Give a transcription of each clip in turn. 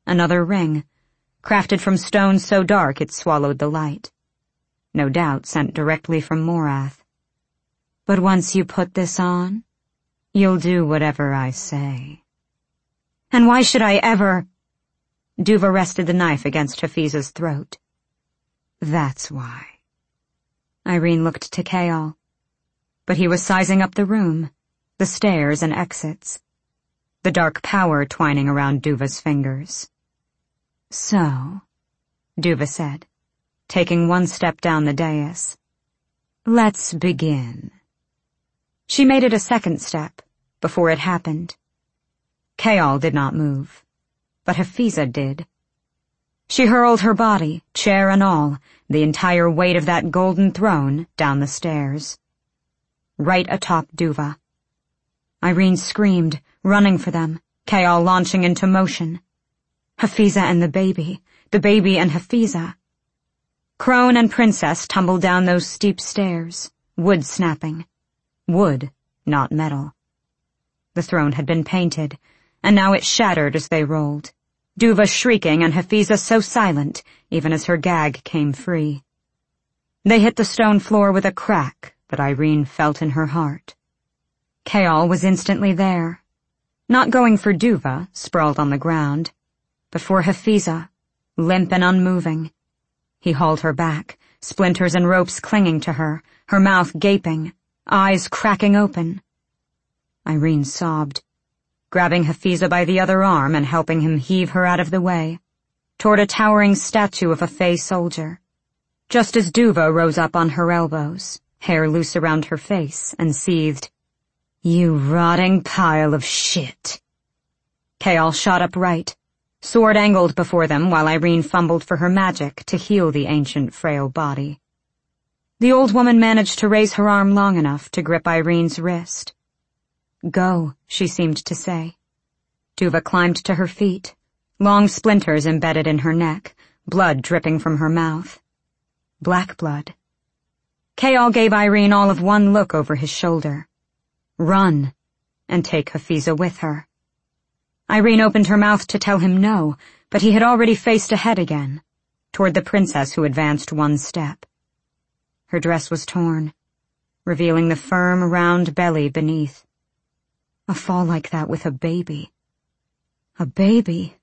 Another ring, crafted from stone so dark it swallowed the light. No doubt sent directly from Morath. But once you put this on, you'll do whatever I say. And why should I ever— Duva rested the knife against Hafiza's throat. That's why. Irene looked to Kayal, but he was sizing up the room, the stairs and exits, the dark power twining around Duva's fingers. So, Duva said, taking one step down the dais, let's begin. She made it a second step before it happened. Kayal did not move, but Hafiza did. She hurled her body, chair and all, the entire weight of that golden throne, down the stairs. Right atop Duva. Irene screamed, running for them, Kayal launching into motion. Hafiza and the baby and Hafiza. Crone and Princess tumbled down those steep stairs, wood snapping. Wood, not metal. The throne had been painted, and now it shattered as they rolled. Duva shrieking and Hafiza so silent, even as her gag came free. They hit the stone floor with a crack that Irene felt in her heart. Kayal was instantly there, not going for Duva, sprawled on the ground, but for Hafiza, limp and unmoving. He hauled her back, splinters and ropes clinging to her, her mouth gaping, eyes cracking open. Irene sobbed, grabbing Hafiza by the other arm and helping him heave her out of the way, toward a towering statue of a Fey soldier, just as Duva rose up on her elbows, hair loose around her face, and seethed, "You rotting pile of shit." Kayal shot upright, sword angled before them while Irene fumbled for her magic to heal the ancient frail body. The old woman managed to raise her arm long enough to grip Irene's wrist. Go, she seemed to say. Duva climbed to her feet, long splinters embedded in her neck, blood dripping from her mouth. Black blood. Kayal gave Irene all of one look over his shoulder. Run, and take Hafiza with her. Irene opened her mouth to tell him no, but he had already faced ahead again, toward the princess who advanced one step. Her dress was torn, revealing the firm, round belly beneath. A fall like that with a baby. A baby.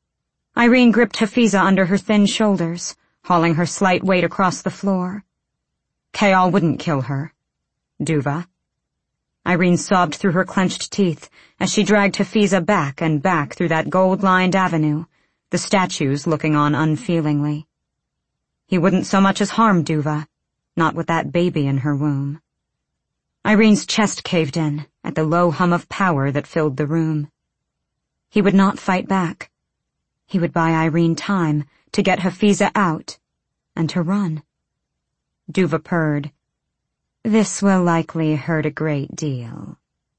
Irene gripped Hafiza under her thin shoulders, hauling her slight weight across the floor. Kayal wouldn't kill her. Duva. Irene sobbed through her clenched teeth as she dragged Hafiza back and back through that gold-lined avenue, the statues looking on unfeelingly. He wouldn't so much as harm Duva, not with that baby in her womb. Irene's chest caved in at the low hum of power that filled the room. He would not fight back. He would buy Irene time to get Hafiza out and to run. Duva purred. This will likely hurt a great deal.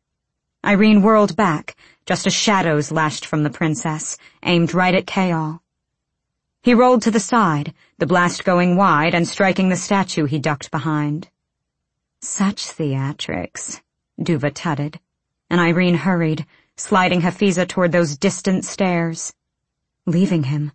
Irene whirled back, just as shadows lashed from the princess, aimed right at Kayal. He rolled to the side, the blast going wide and striking the statue he ducked behind. Such theatrics, Duva tutted, and Irene hurried, sliding Hafiza toward those distant stairs. Leaving him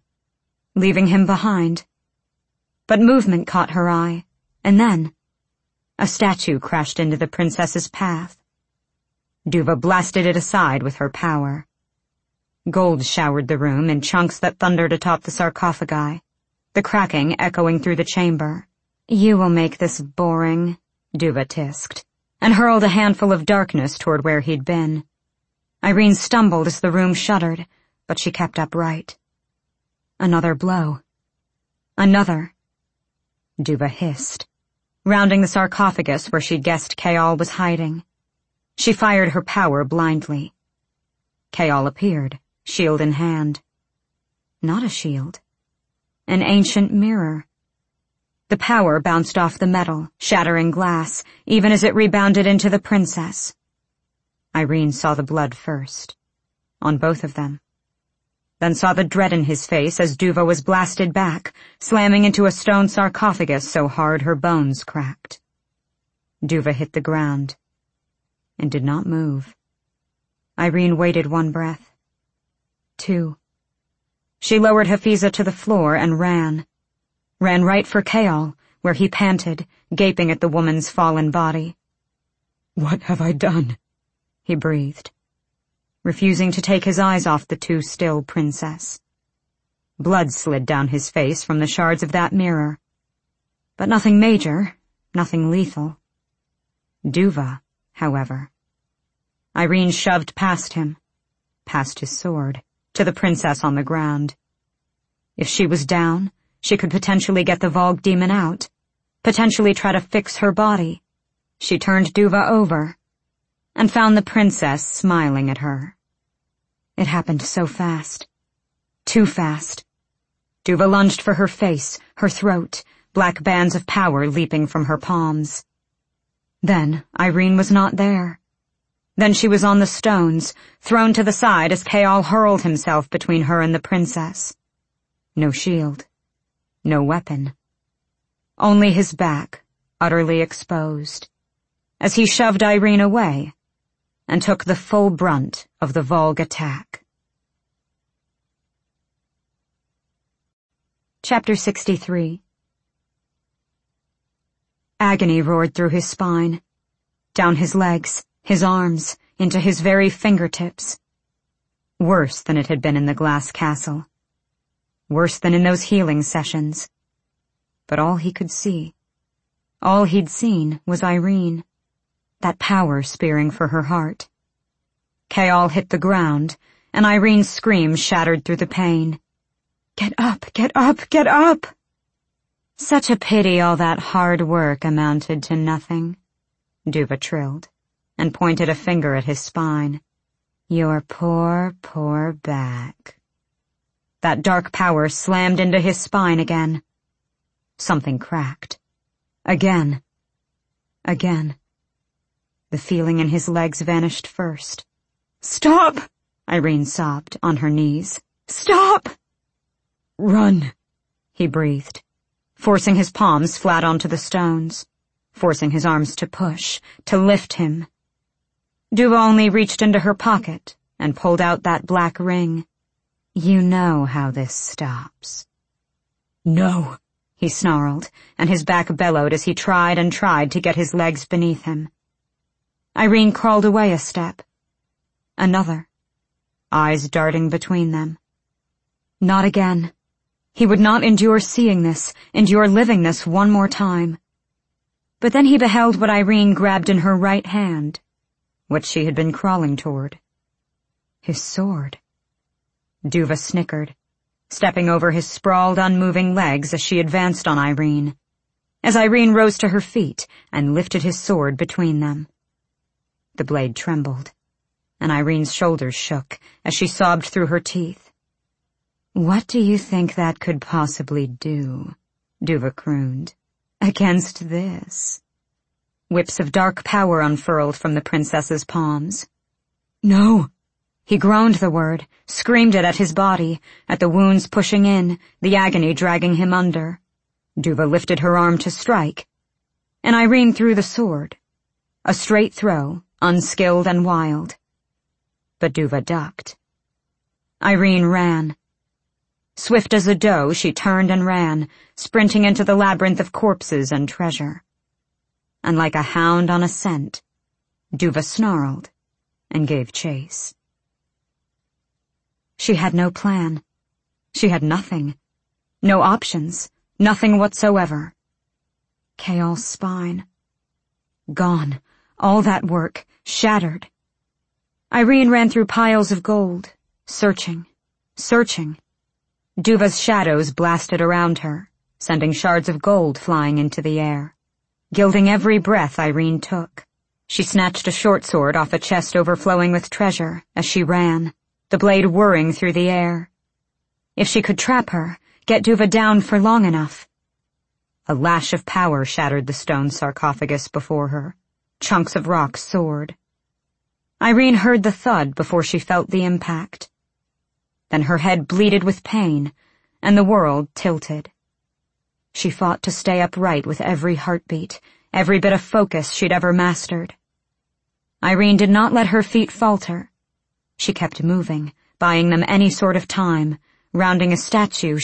behind. But movement caught her eye, and then a statue crashed into the princess's path. Duva blasted it aside with her power. Gold showered the room in chunks that thundered atop the sarcophagi, the cracking echoing through the chamber. You will make this boring, Duva tisked, and hurled a handful of darkness toward where he'd been. Irene stumbled as the room shuddered, but she kept upright. Another blow. Another. Duva hissed, rounding the sarcophagus where she'd guessed Kayal was hiding. She fired her power blindly. Kayal appeared, shield in hand. Not a shield. An ancient mirror. The power bounced off the metal, shattering glass, even as it rebounded into the princess. Irene saw the blood first. On both of them. Then saw the dread in his face as Duva was blasted back, slamming into a stone sarcophagus so hard her bones cracked. Duva hit the ground, and did not move. Irene waited one breath. Two. She lowered Hafiza to the floor and ran. Ran right for Kayal, where he panted, gaping at the woman's fallen body. "What have I done?" he breathed, refusing to take his eyes off the too still princess. Blood slid down his face from the shards of that mirror. But nothing major, nothing lethal. Duva, however. Irene shoved past him, past his sword, to the princess on the ground. If she was down, she could potentially get the Vogue demon out, potentially try to fix her body. She turned Duva over, and found the princess smiling at her. It happened so fast. Too fast. Duva lunged for her face, her throat, black bands of power leaping from her palms. Then Irene was not there. Then she was on the stones, thrown to the side as Kayal hurled himself between her and the princess. No shield. No weapon. Only his back, utterly exposed, as he shoved Irene away and took the full brunt of the Vogue attack. Chapter 63. Agony roared through his spine, down his legs, his arms, into his very fingertips. Worse than it had been in the glass castle. Worse than in those healing sessions. But all he could see, all he'd seen, was Irene, that power spearing for her heart. Kayal hit the ground, and Irene's scream shattered through the pain. "Get up, get up, get up!" Such a pity all that hard work amounted to nothing, Duva trilled, and pointed a finger at his spine. "Your poor, poor back." That dark power slammed into his spine again. Something cracked. Again. Again. The feeling in his legs vanished first. "Stop!" Irene sobbed, on her knees. "Stop!" "Run," he breathed, forcing his palms flat onto the stones, forcing his arms to push, to lift him. Duva only reached into her pocket and pulled out that black ring. "You know how this stops." "No," he snarled, and his back bellowed as he tried and tried to get his legs beneath him. Irene crawled away a step. Another. Eyes darting between them. Not again. He would not endure seeing this, endure living this one more time. But then he beheld what Irene grabbed in her right hand, what she had been crawling toward. His sword. Duva snickered, stepping over his sprawled, unmoving legs as she advanced on Irene, as Irene rose to her feet and lifted his sword between them. The blade trembled, and Irene's shoulders shook as she sobbed through her teeth. "What do you think that could possibly do?" Duva crooned. "Against this?" Whips of dark power unfurled from the princess's palms. "No!" He groaned the word, screamed it at his body, at the wounds pushing in, the agony dragging him under. Duva lifted her arm to strike, and Irene threw the sword. A straight throw, unskilled and wild. But Duva ducked. Irene ran. Swift as a doe, she turned and ran, sprinting into the labyrinth of corpses and treasure. And like a hound on a scent, Duva snarled and gave chase. She had no plan. She had nothing. No options. Nothing whatsoever. Kayal's spine. Gone. All that work. Shattered. Irene ran through piles of gold, searching, searching. Duva's shadows blasted around her, sending shards of gold flying into the air, gilding every breath Irene took. She snatched a short sword off a chest overflowing with treasure as she ran, the blade whirring through the air. If she could trap her, get Duva down for long enough. A lash of power shattered the stone sarcophagus before her. Chunks of rock soared. Irene heard the thud before she felt the impact. Then her head bleeded with pain, and the world tilted. She fought to stay upright with every heartbeat, every bit of focus she'd ever mastered. Irene did not let her feet falter. She kept moving, buying them any sort of time, rounding a statue,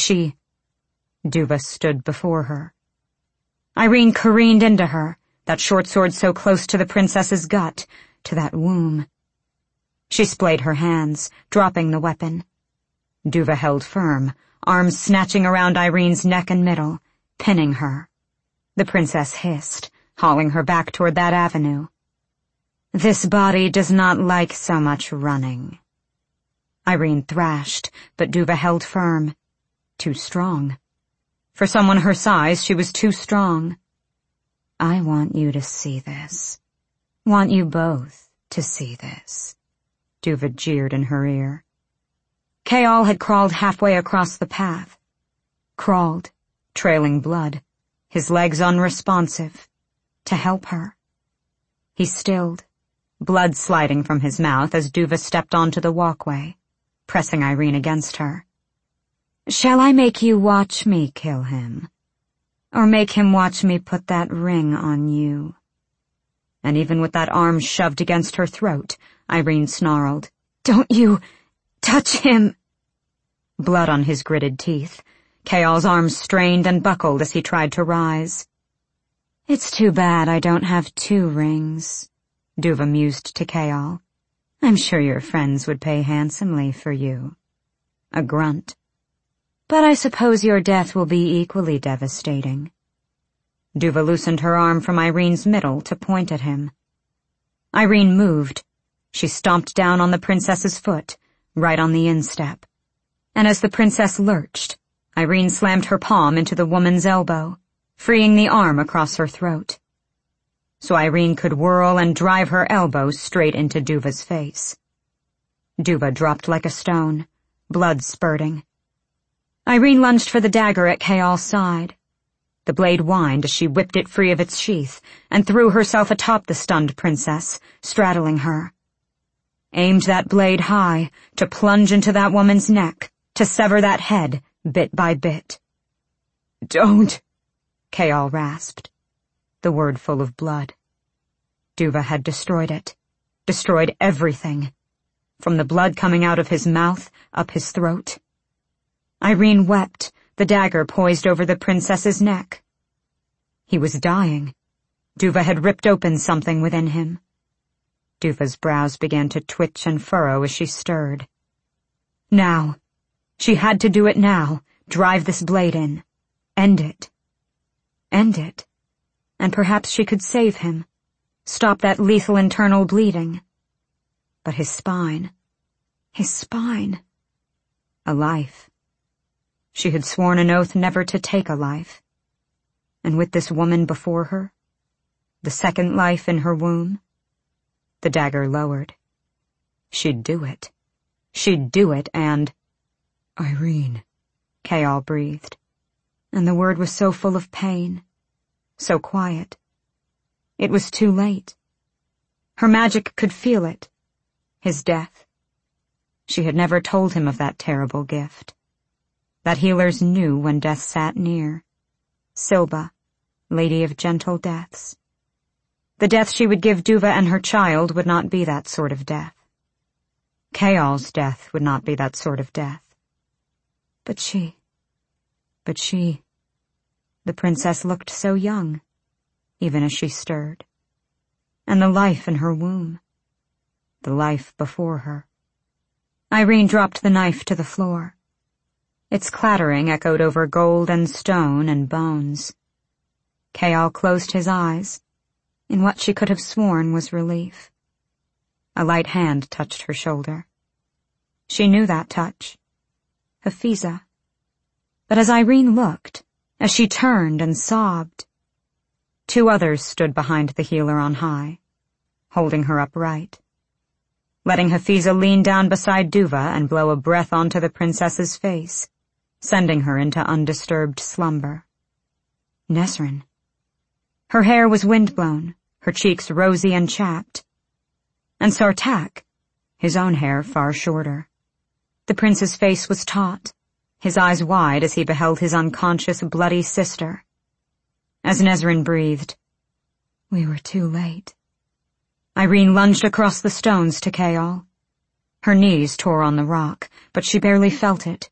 Duva stood before her. Irene careened into her, that short sword so close to the princess's gut, to that womb. She splayed her hands, dropping the weapon. Duva held firm, arms snatching around Irene's neck and middle, pinning her. The princess hissed, hauling her back toward that avenue. This body does not like so much running. Irene thrashed, but Duva held firm. Too strong. For someone her size, she was too strong. I want you to see this. Want you both to see this. Duva jeered in her ear. Chaol had crawled halfway across the path. Crawled, trailing blood, his legs unresponsive, to help her. He stilled, blood sliding from his mouth as Duva stepped onto the walkway, pressing Irene against her. Shall I make you watch me kill him? Or make him watch me put that ring on you? And even with that arm shoved against her throat, Irene snarled, Don't you touch him! Blood on his gritted teeth. Chaol's arms strained and buckled as he tried to rise. It's too bad I don't have 2 rings, Duva mused to Chaol. I'm sure your friends would pay handsomely for you. A grunt. But I suppose your death will be equally devastating. Duva loosened her arm from Irene's middle to point at him. Irene moved. She stomped down on the princess's foot, right on the instep. And as the princess lurched, Irene slammed her palm into the woman's elbow, freeing the arm across her throat. So Irene could whirl and drive her elbow straight into Duva's face. Duva dropped like a stone, blood spurting. Irene lunged for the dagger at Chaol's side. The blade whined as she whipped it free of its sheath and threw herself atop the stunned princess, straddling her. Aimed that blade high, to plunge into that woman's neck, to sever that head, bit by bit. Don't, Chaol rasped, the word full of blood. Duva had destroyed it, destroyed everything, from the blood coming out of his mouth, up his throat. Irene wept, the dagger poised over the princess's neck. He was dying. Duva had ripped open something within him. Duva's brows began to twitch and furrow as she stirred. Now. She had to do it now, drive this blade in. End it. End it. And perhaps she could save him, stop that lethal internal bleeding. But his spine. A life. She had sworn an oath never to take a life. And with this woman before her, the second life in her womb, the dagger lowered. She'd do it. She'd do it, and... Irene, Chaol breathed, and the word was so full of pain, so quiet. It was too late. Her magic could feel it, his death. She had never told him of that terrible gift. That healers knew when death sat near. Silba, Lady of Gentle Deaths. The death she would give Duva and her child would not be that sort of death. Chaol's death would not be that sort of death. But she, the princess looked so young, even as she stirred. And the life in her womb, the life before her. Irene dropped the knife to the floor. Its clattering echoed over gold and stone and bones. Chaol closed his eyes, in what she could have sworn was relief. A light hand touched her shoulder. She knew that touch. Hafiza. But as Irene looked, as she turned and sobbed, 2 others stood behind the healer on high, holding her upright. Letting Hafiza lean down beside Duva and blow a breath onto the princess's face, sending her into undisturbed slumber. Nesrin. Her hair was windblown, her cheeks rosy and chapped. And Sartaq, his own hair far shorter. The prince's face was taut, his eyes wide as he beheld his unconscious, bloody sister. As Nesrin breathed, "We were too late." Irene lunged across the stones to Chaol. Her knees tore on the rock, but she barely felt it.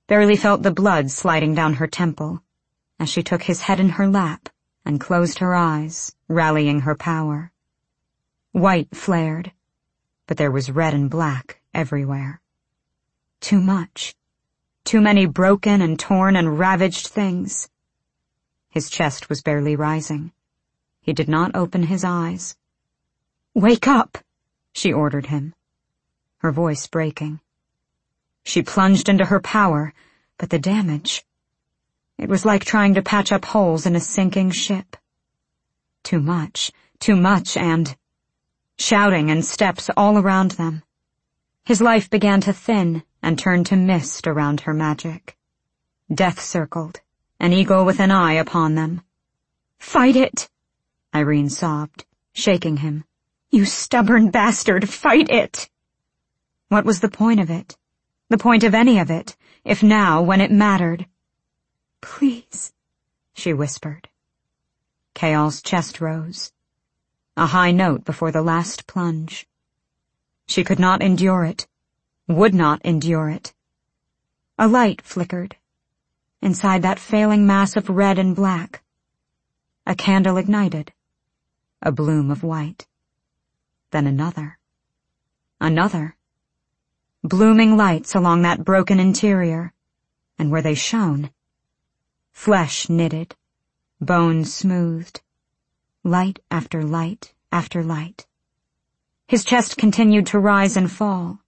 barely felt the blood sliding down her temple as she took his head in her lap and closed her eyes, rallying her power. White flared, but there was red and black everywhere. Too much. Too many broken and torn and ravaged things. His chest was barely rising. He did not open his eyes. "Wake up!" she ordered him, her voice breaking. She plunged into her power, but the damage... It was like trying to patch up holes in a sinking ship. Too much, and... Shouting and steps all around them. His life began to thin and turn to mist around her magic. Death circled, an eagle with an eye upon them. "Fight it!" Irene sobbed, shaking him. "You stubborn bastard, fight it!" What was the point of it? The point of any of it, if now, when it mattered? "Please," she whispered. Chaol's chest rose, a high note before the last plunge. She could not endure it, would not endure it. A light flickered, inside that failing mass of red and black. A candle ignited, a bloom of white. Then another. Another. Blooming lights along that broken interior, and where they shone. Flesh knitted, bones smoothed, light after light after light. His chest continued to rise and fall,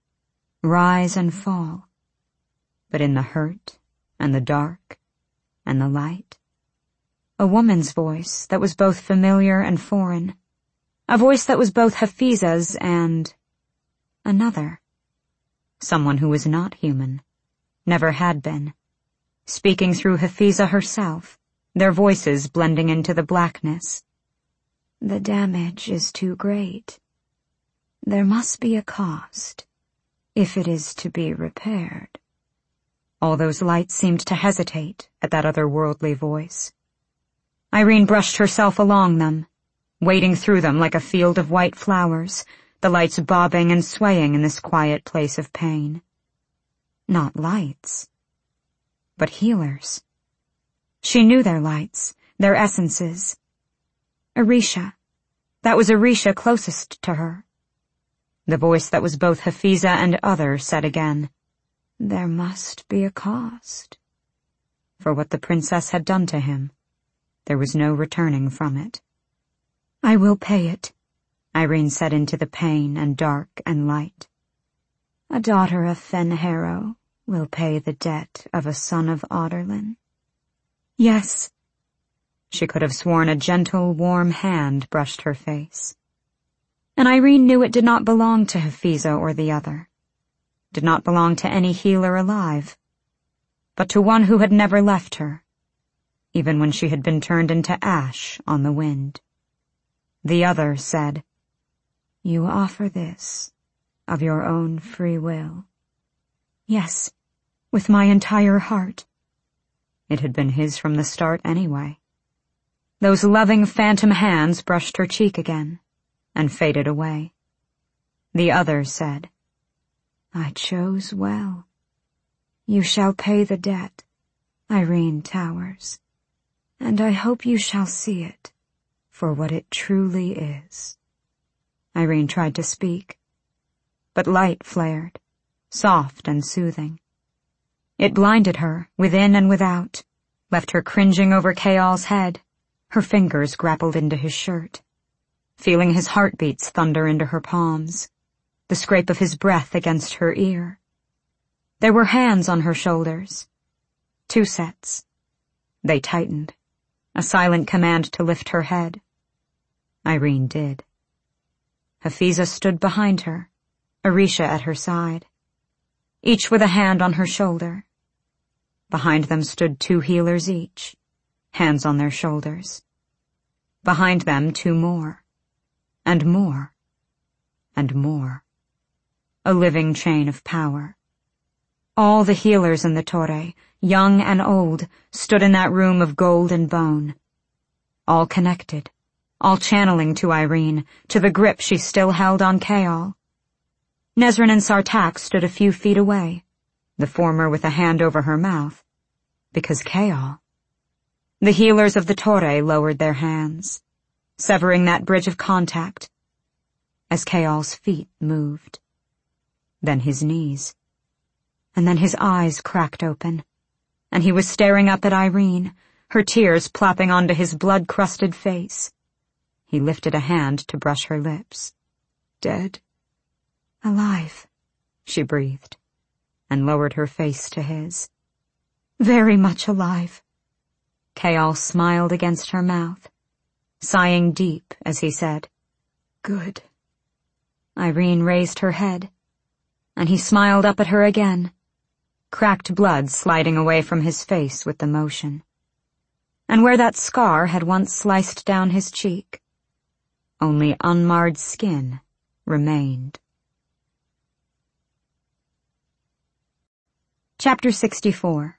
but in the hurt and the dark and the light, a woman's voice that was both familiar and foreign, a voice that was both Hafiza's and another, someone who was not human, never had been, speaking through Hafiza herself, their voices blending into the blackness. "The damage is too great. There must be a cost, if it is to be repaired." All those lights seemed to hesitate at that otherworldly voice. Irene brushed herself along them, wading through them like a field of white flowers, the lights bobbing and swaying in this quiet place of pain. Not lights, but healers. She knew their lights, their essences. Arisha. That was Arisha closest to her. The voice that was both Hafiza and other said again, "There must be a cost." For what the princess had done to him, there was no returning from it. "I will pay it," Irene said into the pain and dark and light. "A daughter of Fenharrow will pay the debt of a son of Adarlan." "Yes." She could have sworn a gentle, warm hand brushed her face. And Irene knew it did not belong to Hafiza or the other, did not belong to any healer alive, but to one who had never left her, even when she had been turned into ash on the wind. The other said, "You offer this of your own free will?" "Yes, with my entire heart." It had been his from the start anyway. Those loving phantom hands brushed her cheek again and faded away. The other said, "I chose well. You shall pay the debt, Irene Towers, and I hope you shall see it for what it truly is." Irene tried to speak, but light flared, soft and soothing. It blinded her, within and without, left her cringing over Chaol's head. Her fingers grappled into his shirt, feeling his heartbeats thunder into her palms, the scrape of his breath against her ear. There were hands on her shoulders, 2 sets. They tightened, a silent command to lift her head. Irene did. Hafiza stood behind her, Arisha at her side, each with a hand on her shoulder. Behind them stood 2 healers each, hands on their shoulders. Behind them 2 more, and more, and more. A living chain of power. All the healers in the Torre, young and old, stood in that room of gold and bone. All connected, all channeling to Irene, to the grip she still held on Chaol. Nesrin and Sartaq stood a few feet away, the former with a hand over her mouth, because Chaol. The healers of the Torre lowered their hands, severing that bridge of contact, as Chaol's feet moved. Then his knees. And then his eyes cracked open, and he was staring up at Irene, her tears plopping onto his blood-crusted face. He lifted a hand to brush her lips. Dead? Alive, she breathed, and lowered her face to his. Very much alive. Chaol smiled against her mouth, sighing deep as he said, Good. Irene raised her head, and he smiled up at her again, cracked blood sliding away from his face with the motion. And where that scar had once sliced down his cheek, only unmarred skin remained. Chapter 64.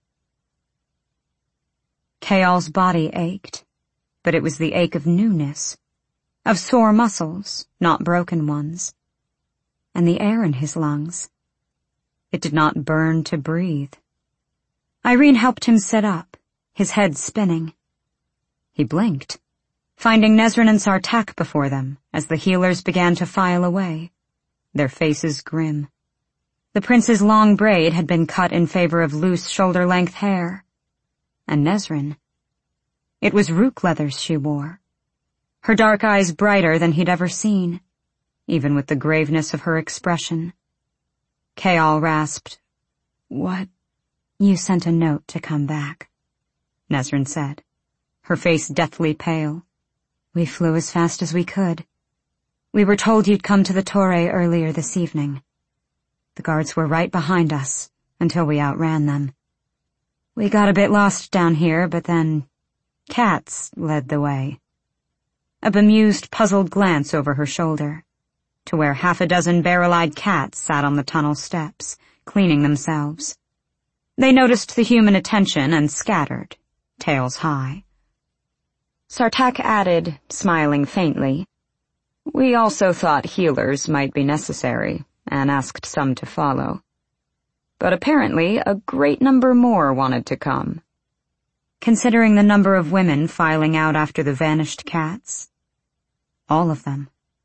Chaol's body ached, but it was the ache of newness, of sore muscles, not broken ones, and the air in his lungs. It did not burn to breathe. Irene helped him sit up, his head spinning. He blinked, finding Nesrin and Sartaq before them as the healers began to file away, their faces grim. The prince's long braid had been cut in favor of loose shoulder-length hair. And Nesrin. It was rook leathers she wore, her dark eyes brighter than he'd ever seen, even with the graveness of her expression. Chaol rasped, What? You sent a note to come back, Nesrin said, her face deathly pale. We flew as fast as we could. We were told you'd come to the Torre earlier this evening. The guards were right behind us until we outran them. We got a bit lost down here, but then cats led the way. A bemused, puzzled glance over her shoulder, to where 6 barrel-eyed cats sat on the tunnel steps, cleaning themselves. They noticed the human attention and scattered, tails high. Sartaq added, smiling faintly, We also thought healers might be necessary, and asked some to follow. But apparently a great number more wanted to come. Considering the number of women filing out after the vanished cats. All of them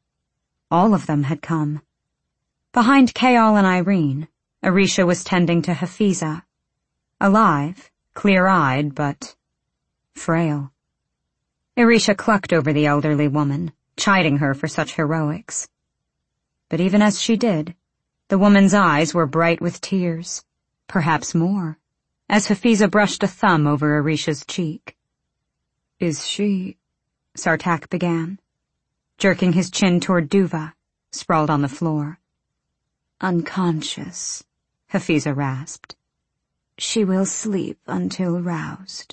had come. Behind Chaol and Irene, Arisha was tending to Hafiza. Alive, clear-eyed, but frail. Arisha clucked over the elderly woman, chiding her for such heroics. But even as she did, the woman's eyes were bright with tears, perhaps more, as Hafiza brushed a thumb over Arisha's cheek. Is she... Sartaq began, jerking his chin toward Duva, sprawled on the floor. Unconscious, Hafiza rasped. She will sleep until roused.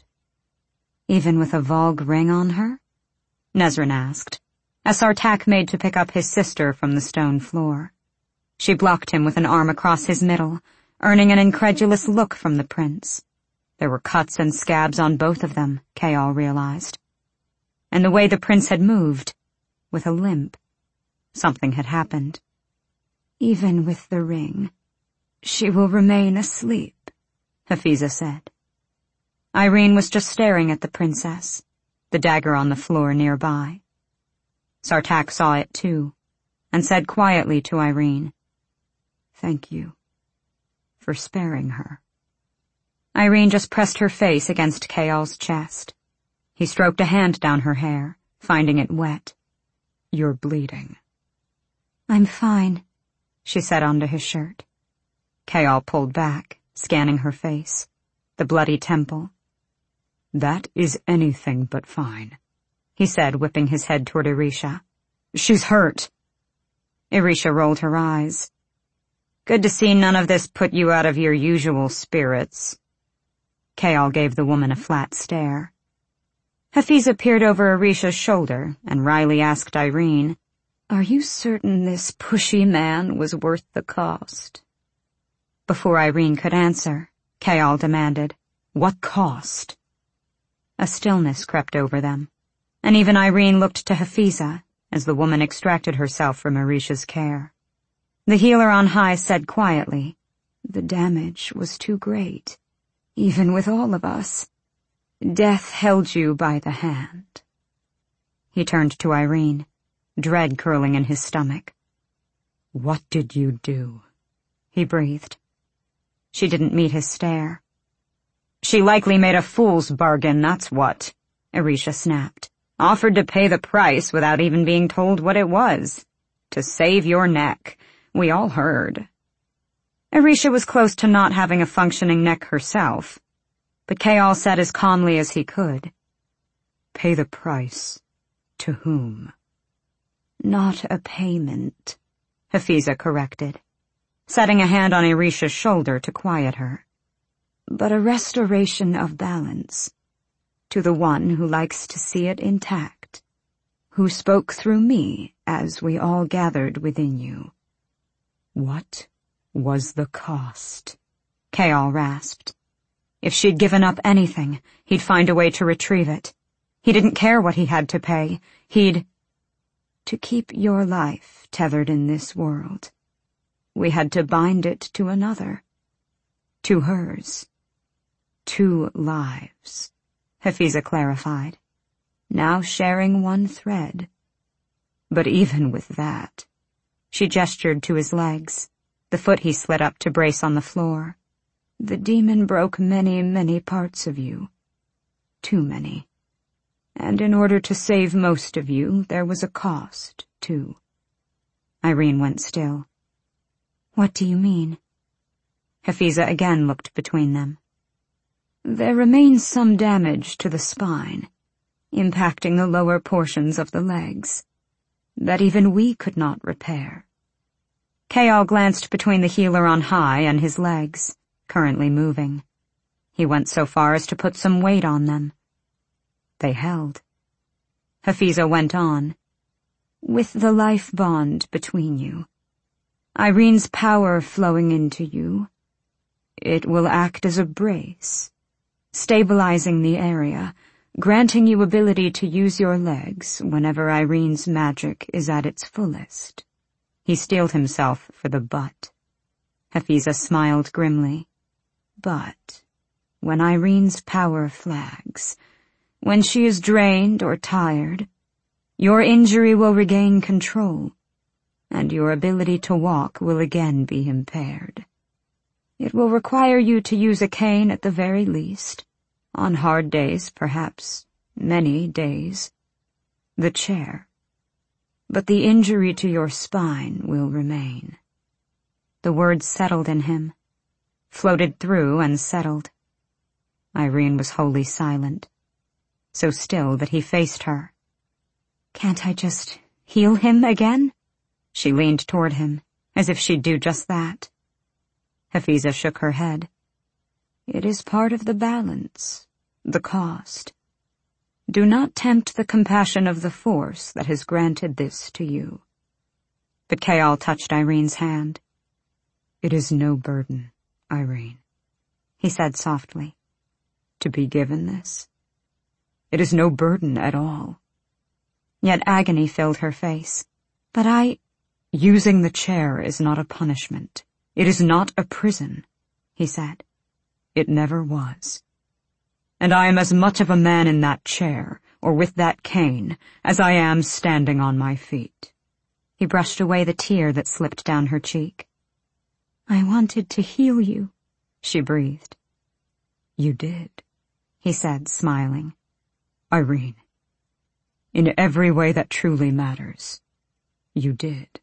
Even with a Volg ring on her? Nesrin asked, as Sartaq made to pick up his sister from the stone floor. She blocked him with an arm across his middle, earning an incredulous look from the prince. There were cuts and scabs on both of them, Chaol realized. And the way the prince had moved, with a limp. Something had happened. Even with the ring, she will remain asleep, Hafiza said. Irene was just staring at the princess, the dagger on the floor nearby. Sartaq saw it too, and said quietly to Irene, Thank you for sparing her. Irene just pressed her face against Chaol's chest. He stroked a hand down her hair, finding it wet. You're bleeding. I'm fine, she said onto his shirt. Chaol pulled back, scanning her face, the bloody temple. That is anything but fine, he said, whipping his head toward Arisha. She's hurt. Arisha rolled her eyes. Good to see none of this put you out of your usual spirits. Chaol gave the woman a flat stare. Hafiza peered over Arisha's shoulder, and wryly asked Irene, Are you certain this pushy man was worth the cost? Before Irene could answer, Chaol demanded, What cost? A stillness crept over them, and even Irene looked to Hafiza as the woman extracted herself from Arisha's care. The healer on high said quietly, The damage was too great, even with all of us. Death held you by the hand." He turned to Irene, dread curling in his stomach. "What did you do?" he breathed. She didn't meet his stare. "She likely made a fool's bargain, that's what," Irisha snapped. "Offered to pay the price without even being told what it was. To save your neck. We all heard." Irisha was close to not having a functioning neck herself, but Kayal said as calmly as he could, "Pay the price. To whom?" "Not a payment," Hafiza corrected, setting a hand on Irisha's shoulder to quiet her, "but a restoration of balance. To the one who likes to see it intact, who spoke through me as we all gathered within you." "What was the cost?" Kayal rasped. If she'd given up anything, he'd find a way to retrieve it. He didn't care what he had to pay. To keep your life tethered in this world, we had to bind it to another. To hers. 2 lives, Hafiza clarified, now sharing one thread. But even with that, she gestured to his legs, the foot he slid up to brace on the floor. The demon broke many, many parts of you. Too many. And in order to save most of you, there was a cost, too. Irene went still. "What do you mean?" Hafiza again looked between them. "There remains some damage to the spine, impacting the lower portions of the legs, that even we could not repair." Kayal glanced between the healer on high and his legs, currently moving. He went so far as to put some weight on them. They held. Hafiza went on. "With the life bond between you, Irene's power flowing into you, it will act as a brace, stabilizing the area, granting you ability to use your legs whenever Irene's magic is at its fullest." He steeled himself for the but. Hafiza smiled grimly. "But when Irene's power flags, when she is drained or tired, your injury will regain control, and your ability to walk will again be impaired. It will require you to use a cane at the very least, on hard days, perhaps many days. The chair. But the injury to your spine will remain." The words settled in him, floated through and settled. Irene was wholly silent, so still that he faced her. "Can't I just heal him again?" She leaned toward him, as if she'd do just that. Hafiza shook her head. "It is part of the balance, the cost. Do not tempt the compassion of the force that has granted this to you." But Kayal touched Irene's hand. "It is no burden, Irene," he said softly, "to be given this. It is no burden at all." Yet agony filled her face. "But Using the chair is not a punishment. It is not a prison," he said. "It never was. And I am as much of a man in that chair, or with that cane, as I am standing on my feet." He brushed away the tear that slipped down her cheek. "I wanted to heal you," she breathed. "You did," he said, smiling. "Irene, in every way that truly matters, you did."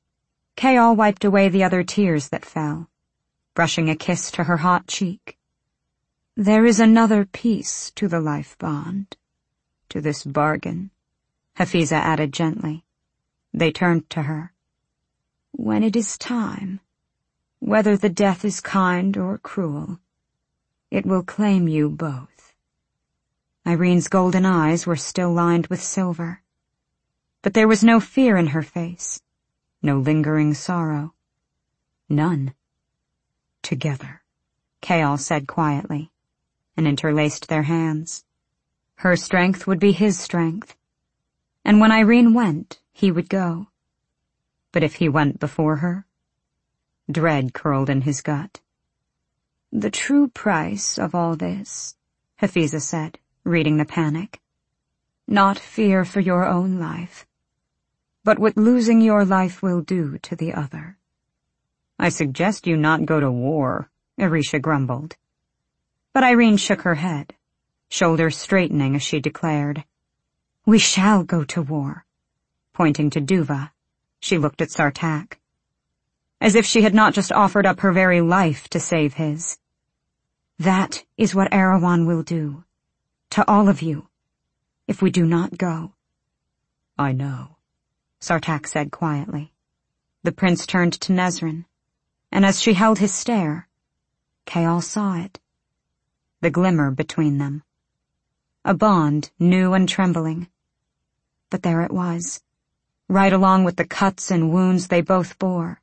Kayal wiped away the other tears that fell, brushing a kiss to her hot cheek. "There is another piece to the life bond, to this bargain," Hafiza added gently. They turned to her. "When it is time, whether the death is kind or cruel, it will claim you both." Irene's golden eyes were still lined with silver, but there was no fear in her face, no lingering sorrow. None. "Together," Kayal said quietly, and interlaced their hands. Her strength would be his strength, and when Irene went, he would go. But if he went before her? Dread curled in his gut. The true price of all this, Hafiza said, reading the panic. Not fear for your own life, but what losing your life will do to the other. I suggest you not go to war, Irisha grumbled. But Irene shook her head, shoulders straightening as she declared, We shall go to war. Pointing to Duva, she looked at Sartaq, as if she had not just offered up her very life to save his. That is what Erewhon will do, to all of you, if we do not go. I know, Sartaq said quietly. The prince turned to Nesrin, and as she held his stare, Kayal saw it. The glimmer between them. A bond new and trembling. But there it was, right along with the cuts and wounds they both bore.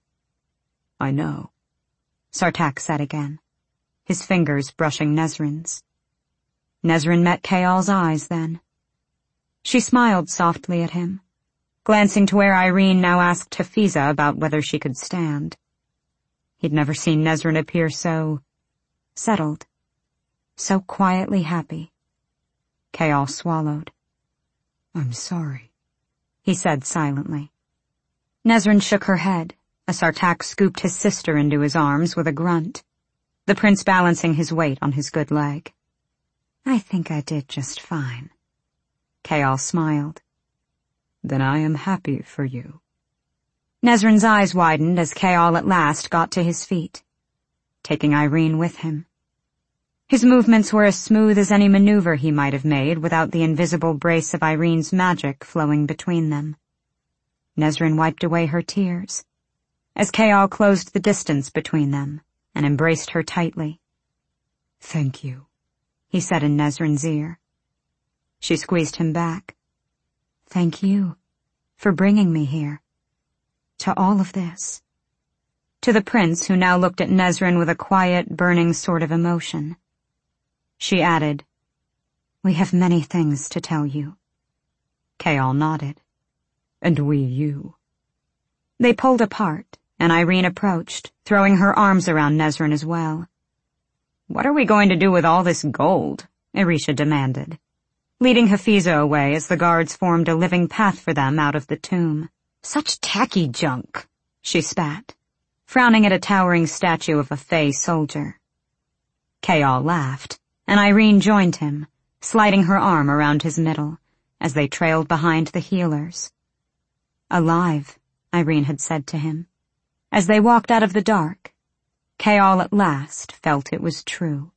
I know, Sartaq said again, his fingers brushing Nesrin's. Nesrin met Kayal's eyes then. She smiled softly at him, glancing to where Irene now asked Hafiza about whether she could stand. He'd never seen Nesrin appear so settled, so quietly happy. Kayal swallowed. I'm sorry, he said silently. Nesrin shook her head as Sartaq scooped his sister into his arms with a grunt, the prince balancing his weight on his good leg. I think I did just fine. Kayal smiled. Then I am happy for you. Nesrin's eyes widened as Kayal at last got to his feet, taking Irene with him. His movements were as smooth as any maneuver he might have made without the invisible brace of Irene's magic flowing between them. Nesrin wiped away her tears, as Kayal closed the distance between them and embraced her tightly. Thank you, he said in Nesrin's ear. She squeezed him back. Thank you for bringing me here. To all of this. To the prince, who now looked at Nesrin with a quiet, burning sort of emotion. She added, We have many things to tell you. Kayal nodded. And we you. They pulled apart, and Irene approached, throwing her arms around Nesrin as well. What are we going to do with all this gold? Irisha demanded, leading Hafiza away as the guards formed a living path for them out of the tomb. Such tacky junk, she spat, frowning at a towering statue of a Fey soldier. Kayal laughed, and Irene joined him, sliding her arm around his middle, as they trailed behind the healers. Alive, Irene had said to him. As they walked out of the dark, Kayal at last felt it was true.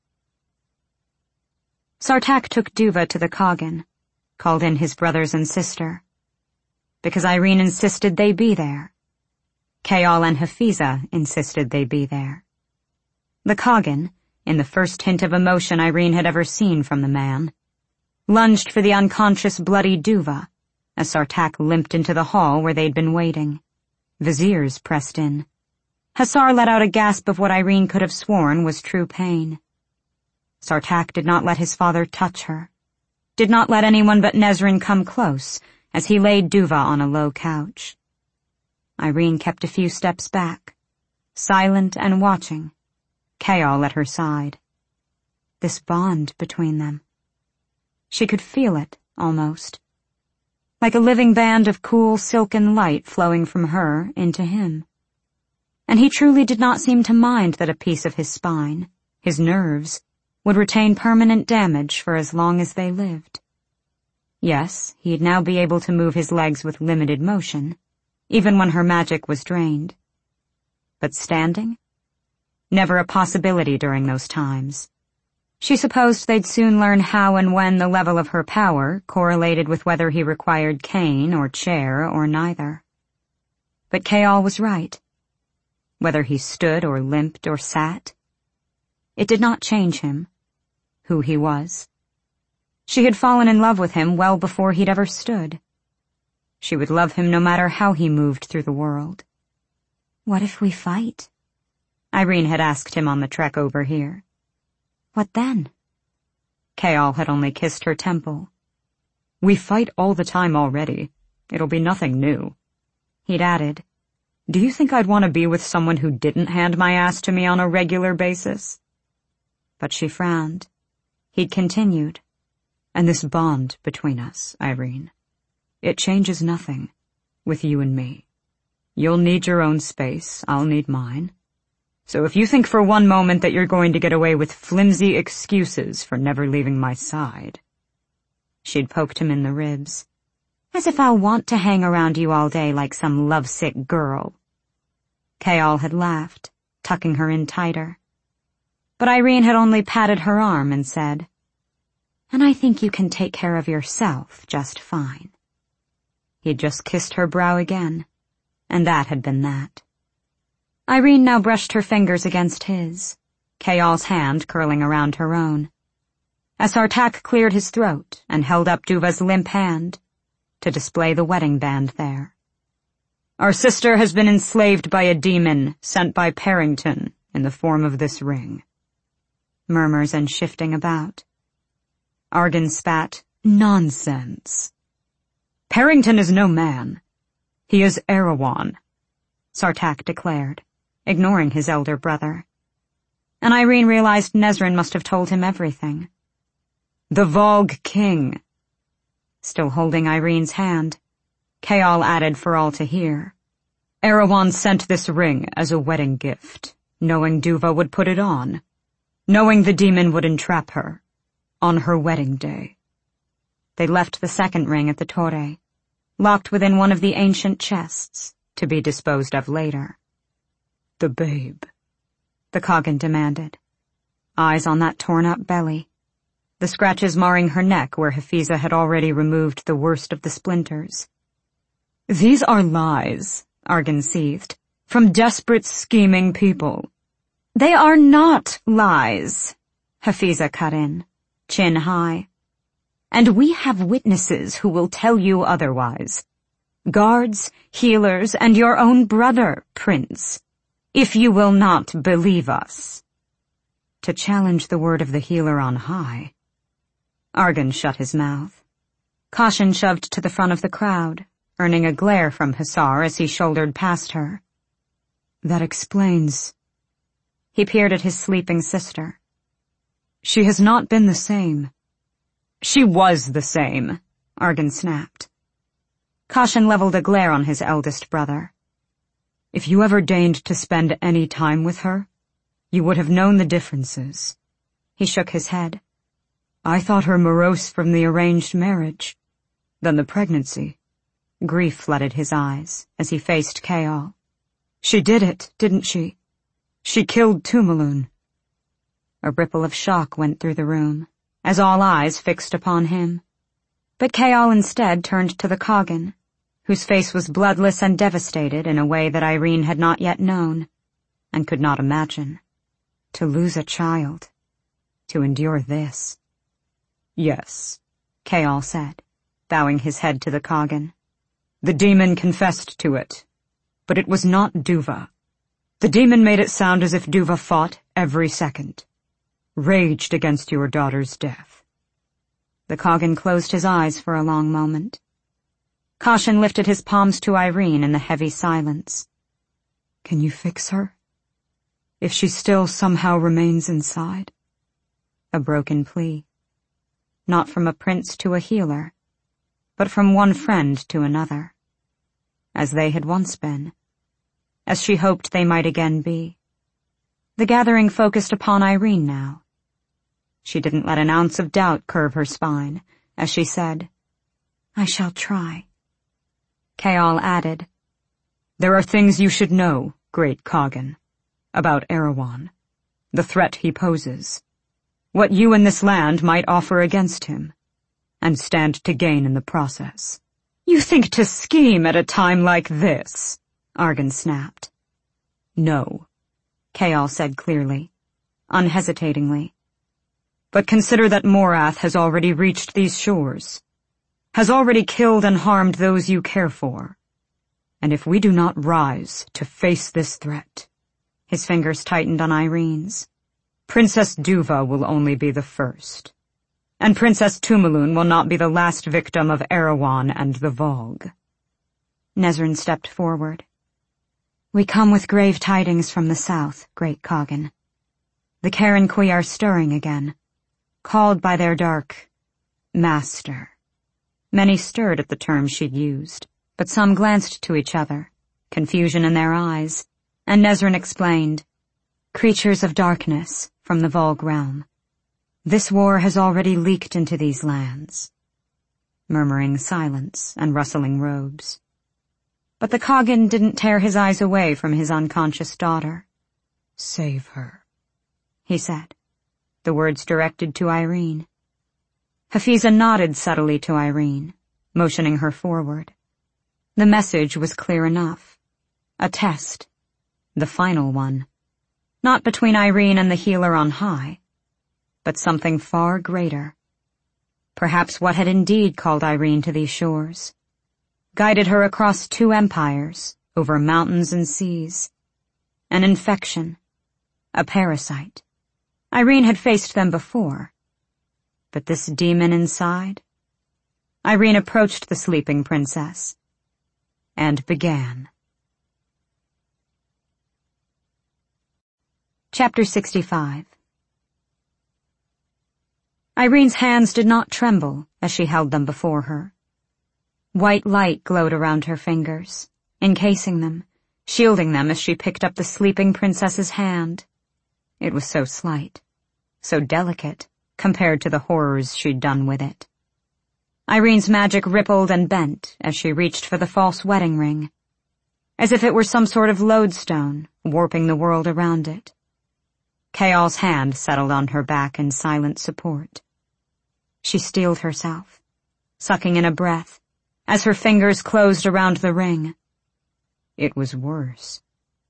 Sartaq took Duva to the Koggin, called in his brothers and sister. Because Irene insisted they be there. Kayal and Hafiza insisted they be there. The Koggin, in the first hint of emotion Irene had ever seen from the man, lunged for the unconscious bloody Duva, as Sartaq limped into the hall where they'd been waiting. Viziers pressed in. Hasar let out a gasp of what Irene could have sworn was true pain. Sartaq did not let his father touch her, did not let anyone but Nesrin come close, as he laid Duva on a low couch. Irene kept a few steps back, silent and watching, Kayal at her side. This bond between them. She could feel it, almost. Like a living band of cool, silken light flowing from her into him. And he truly did not seem to mind that a piece of his spine, his nerves, would retain permanent damage for as long as they lived. Yes, he'd now be able to move his legs with limited motion, even when her magic was drained. But standing? Never a possibility during those times. She supposed they'd soon learn how and when the level of her power correlated with whether he required cane or chair or neither. But Kayal was right. Whether he stood or limped or sat, it did not change him, who he was. She had fallen in love with him well before he'd ever stood. She would love him no matter how he moved through the world. What if we fight? Irene had asked him on the trek over here. What then? Kayal had only kissed her temple. We fight all the time already. It'll be nothing new. He'd added, Do you think I'd want to be with someone who didn't hand my ass to me on a regular basis? But she frowned. He'd continued. And this bond between us, Irene, it changes nothing with you and me. You'll need your own space, I'll need mine. So if you think for one moment that you're going to get away with flimsy excuses for never leaving my side. She'd poked him in the ribs. As if I'll want to hang around you all day like some lovesick girl. Kayal had laughed, tucking her in tighter. But Irene had only patted her arm and said, And I think you can take care of yourself just fine. He'd just kissed her brow again, and that had been that. Irene now brushed her fingers against his, Kayal's hand curling around her own. As Sartaq cleared his throat and held up Duva's limp hand to display the wedding band there. Our sister has been enslaved by a demon sent by Parrington in the form of this ring. Murmurs and shifting about. Argan spat, Nonsense. Parrington is no man. He is Erewhon, Sartaq declared, ignoring his elder brother. And Irene realized Nezran must have told him everything. The Vogue King. Still holding Irene's hand, Kayal added for all to hear. Erewhon sent this ring as a wedding gift, knowing Duva would put it on, knowing the demon would entrap her, on her wedding day. They left the second ring at the Torre, locked within one of the ancient chests, to be disposed of later. The babe, the Coggin demanded, eyes on that torn-up belly, the scratches marring her neck where Hafiza had already removed the worst of the splinters. These are lies, Argan seethed, from desperate, scheming people. They are not lies, Hafiza cut in, chin high. And we have witnesses who will tell you otherwise. Guards, healers, and your own brother, Prince, if you will not believe us. To challenge the word of the healer on high. Argan shut his mouth. Caution shoved to the front of the crowd, earning a glare from Hussar as he shouldered past her. That explains. He peered at his sleeping sister. She has not been the same. She was the same, Argan snapped. Caution leveled a glare on his eldest brother. If you ever deigned to spend any time with her, you would have known the differences. He shook his head. I thought her morose from the arranged marriage. Then the pregnancy. Grief flooded his eyes as he faced Kayal. She did it, didn't she? She killed Tumaloon. A ripple of shock went through the room, as all eyes fixed upon him. But Kayal instead turned to the Coggin, whose face was bloodless and devastated in a way that Irene had not yet known, and could not imagine. To lose a child. To endure this. Yes, Kayal said, bowing his head to the Coggin. The demon confessed to it, but it was not Duva. The demon made it sound as if Duva fought every second, raged against your daughter's death. The Coggin closed his eyes for a long moment. Caution lifted his palms to Irene in the heavy silence. Can you fix her? If she still somehow remains inside? A broken plea. Not from a prince to a healer, but from one friend to another. As they had once been. As she hoped they might again be. The gathering focused upon Irene now. She didn't let an ounce of doubt curve her spine, as she said, I shall try. Kayal added, There are things you should know, great Coggin, about Erewhon, the threat he poses, what you in this land might offer against him, and stand to gain in the process. You think to scheme at a time like this, Argan snapped. No, Kayal said clearly, unhesitatingly. But consider that Morath has already reached these shores, has already killed and harmed those you care for. And if we do not rise to face this threat, his fingers tightened on Irene's, Princess Duva will only be the first. And Princess Tumaloon will not be the last victim of Erewhon and the Vogue. Nezran stepped forward. We come with grave tidings from the south, great Coggin. The Karenqui are stirring again, called by their dark master. Many stirred at the term she'd used, but some glanced to each other, confusion in their eyes, and Nezrin explained, creatures of darkness from the Volg realm. This war has already leaked into these lands. Murmuring silence and rustling robes. But the Khagan didn't tear his eyes away from his unconscious daughter. Save her, he said, the words directed to Irene. Hafiza nodded subtly to Irene, motioning her forward. The message was clear enough. A test. The final one. Not between Irene and the healer on high, but something far greater. Perhaps what had indeed called Irene to these shores, guided her across 2 empires, over mountains and seas. An infection. A parasite. Irene had faced them before. But this demon inside? Irene approached the sleeping princess and began. Chapter 65. Irene's hands did not tremble as she held them before her. White light glowed around her fingers, encasing them, shielding them as she picked up the sleeping princess's hand. It was so slight, so delicate, compared to the horrors she'd done with it. Irene's magic rippled and bent as she reached for the false wedding ring, as if it were some sort of lodestone, warping the world around it. Kayal's hand settled on her back in silent support. She steeled herself, sucking in a breath, as her fingers closed around the ring. It was worse.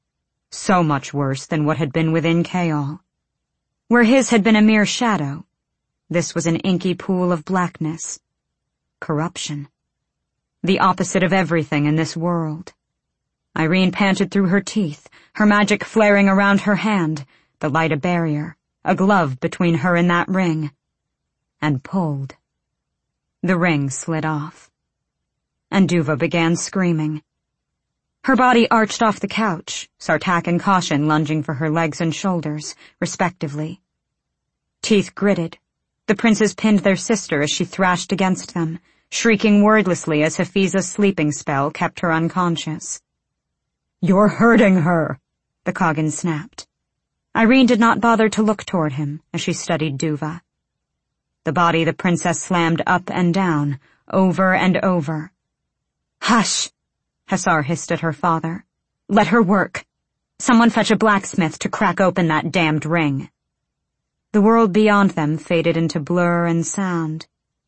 So much worse than what had been within Kayal. Where his had been a mere shadow, this was an inky pool of blackness. Corruption. The opposite of everything in this world. Irene panted through her teeth, her magic flaring around her hand, the light a barrier, a glove between her and that ring, and pulled. The ring slid off. And Duva began screaming. Her body arched off the couch, Sartaq and Caution lunging for her legs and shoulders, respectively. Teeth gritted. The princes pinned their sister as she thrashed against them, shrieking wordlessly as Hafiza's sleeping spell kept her unconscious. "You're hurting her," the Khagan snapped. Irene did not bother to look toward him as she studied Duva. The body the princess slammed up and down, over and over. "Hush!" Hassar hissed at her father. "Let her work. Someone fetch a blacksmith to crack open that damned ring." The world beyond them faded into blur and sound.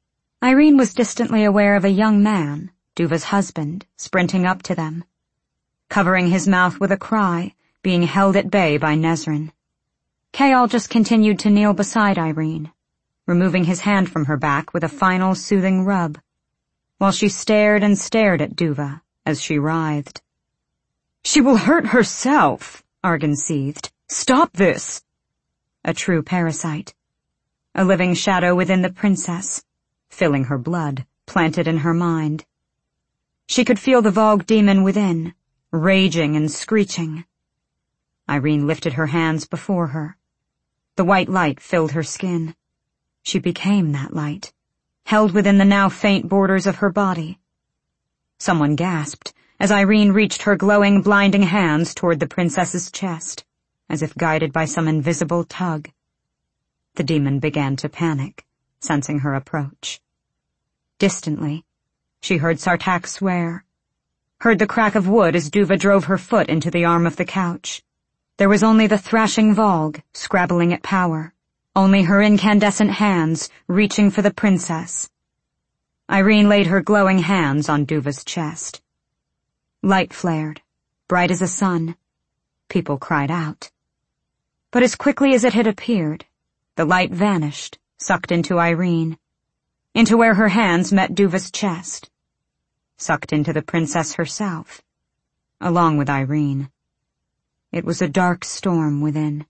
Irene was distantly aware of a young man, Duva's husband, sprinting up to them. Covering his mouth with a cry, being held at bay by Nezrin. Kayal just continued to kneel beside Irene, removing his hand from her back with a final soothing rub, while she stared and stared at Duva as she writhed. "She will hurt herself," Argan seethed. "Stop this!" A true parasite. A living shadow within the princess, filling her blood, planted in her mind. She could feel the Volg demon within, raging and screeching. Irene lifted her hands before her. The white light filled her skin. She became that light, held within the now faint borders of her body. Someone gasped as Irene reached her glowing, blinding hands toward the princess's chest, as if guided by some invisible tug. The demon began to panic, sensing her approach. Distantly, she heard Sartaq swear, heard the crack of wood as Duva drove her foot into the arm of the couch. There was only the thrashing Volg, scrabbling at power, only her incandescent hands reaching for the princess. Irene laid her glowing hands on Duva's chest. Light flared, bright as a sun. People cried out. But as quickly as it had appeared, the light vanished, sucked into Irene, into where her hands met Duva's chest, sucked into the princess herself, along with Irene. It was a dark storm within,